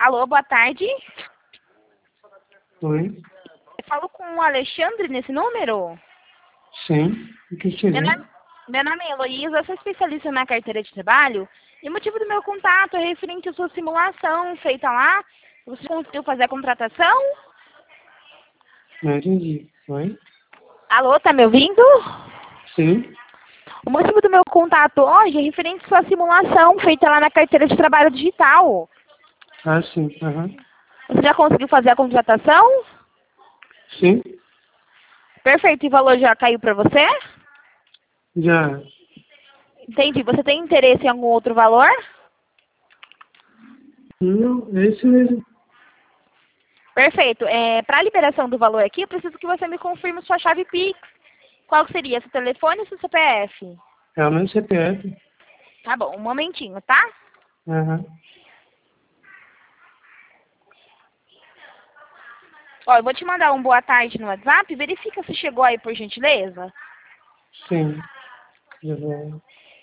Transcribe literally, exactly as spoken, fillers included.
Alô, boa tarde. Oi? Eu falo com o Alexandre nesse número? Sim. O que Meu seria? nome, meu nome é Heloísa, eu sou especialista na carteira de trabalho. E o motivo do meu contato é referente à sua simulação feita lá. Você conseguiu fazer a contratação? Não entendi. Oi? Alô, tá me ouvindo? Sim. O motivo do meu contato hoje é referente à sua simulação feita lá na carteira de trabalho digital. Ah, sim. Aham. Você já conseguiu fazer a contratação? Sim. Perfeito. E o valor já caiu para você? Já. Entendi. Você tem interesse em algum outro valor? Não, é esse mesmo. Perfeito. É, para a liberação do valor aqui, eu preciso que você me confirme sua chave Pix. Qual seria? Seu telefone ou seu C P F? É o meu C P F. Tá bom, um momentinho, tá? Aham. Ó, eu vou te mandar um boa tarde no WhatsApp. Verifica se chegou aí, por gentileza. Sim. Já vou.